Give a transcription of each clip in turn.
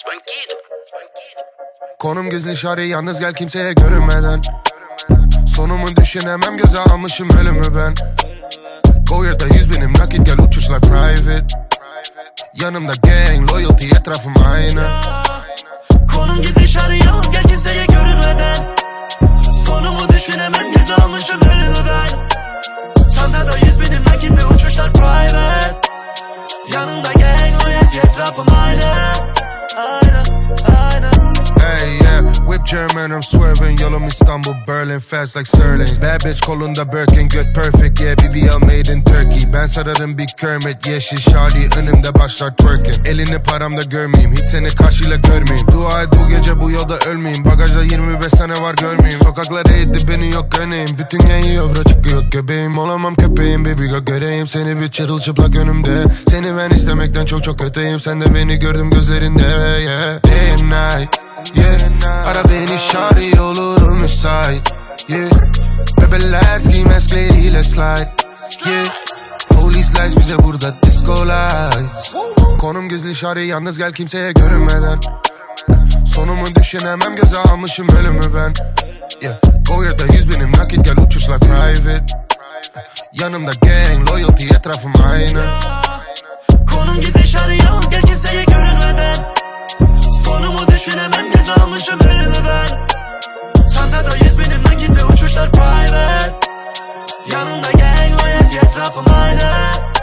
Konum gizli şari, yalnız gel kimseye görünmeden. Sonumu düşünemem, göze almışım ölümü ben. Koyer'da 100.000'im nakit, gel uçuşlar private. Yanımda gang, loyalty, etrafım aynı. Konum gizli şari, yalnız gel kimseye görünmeden. Sonumu düşünemem, göze almışım ölümü ben. Çantada 100.000'im nakit ve uçuşlar private. Yanımda gang, loyalty, etrafım aynı. Hey yeah, whip German, I'm swerving. Yolum İstanbul, Berlin, fast like Sterling. Bad bitch kolunda Birkin, good perfect. Yeah, BBL made in Turkey. Ben sararım bir Kermit, yeşil Charlie. Önümde başlar twerking. Elini paramda görmeyeyim, hiç seni karşıyla görmeyeyim. Dua et bu gece bu yolda ölmeyeyim. Bagajda 25 sene var görmeyeyim. Sokaklar eğitti beni yok örneğin. Bütün gen yiyor bro, çıkıyor göbeğim. Olamam köpeğim baby girl, göreyim seni bir çırılçıplak önümde. Seni ben istemekten çok öteyim. Sen de beni gördüm gözlerinde yeah. Day and night yeah. Ara beni şari, olurum müsait yeah. Bebeler ski maskleriyle slide yeah. Police lights bize burada disco lights. Konum gizli şari, yalnız gel kimseye görünmeden. Sonumu düşünemem, göze almışım ölümü ben yeah. Koyer'da 100.000'im nakit, gel uçuşlar private. Yanımda gang, loyalty, etrafım aynı. Konum gizli şari, yalnız gel kimseye görünmeden. Sonumu düşünemem, göze almışım ölümü ben. Çantada 100.000'im nakit ve uçuşlar private. Yanımda gang, loyalty, etrafım aynı.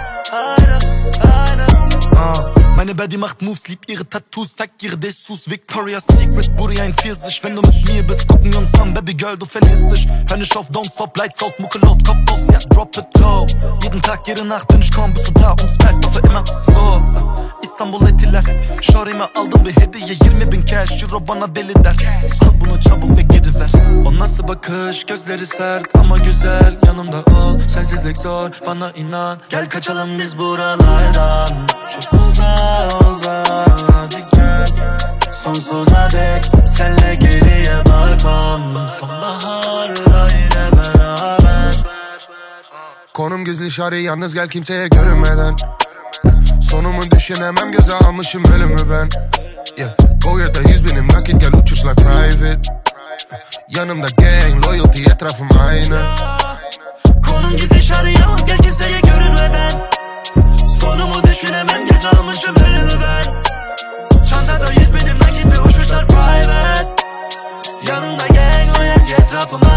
Meine Baddie macht Moves, liebt ihre Tattoos, zeigt ihre Dessous. Victoria's Secret, Booty 41. Wenn du mit mir bist, gucken wir uns an, Baby Girl, du verlierst dich. Hör nicht auf, don't stop, lights out, Mucke laut, Kopf aus, ja, drop it low. Jeden Tag, jede Nacht, wenn ich komm, bist du da und es bleibt für immer so. İstanbul etiler, şarime aldım bir hediye, 20.000 cash, euro bana deli der. Al bunu çabuk ve geri ver. O nasıl bakış, gözleri sert ama güzel. Yanımda ol, sensizlik zor, bana inan. Gel kaçalım biz buralardan. Çok uza hadi gel. Sonsuza dek senle geriye bakmam. Sonbaharda yine beraber. Konum gizli şari, yalnız gel kimseye görünmeden. Sonumu düşünemem, göze almışım ölümü ben yeah. Koyer'da 100.000'im nakit, gel uçuşlar private. Yanımda gang, loyalty, etrafım aynı. Konum gizli şari, yalnız gel kimseye görünmeden. Sonumu düşünemem, göze almışım ölümü ben. Çantada 100.000'im nakit ve uçuşlar private. Yanımda gang, loyalty, etrafım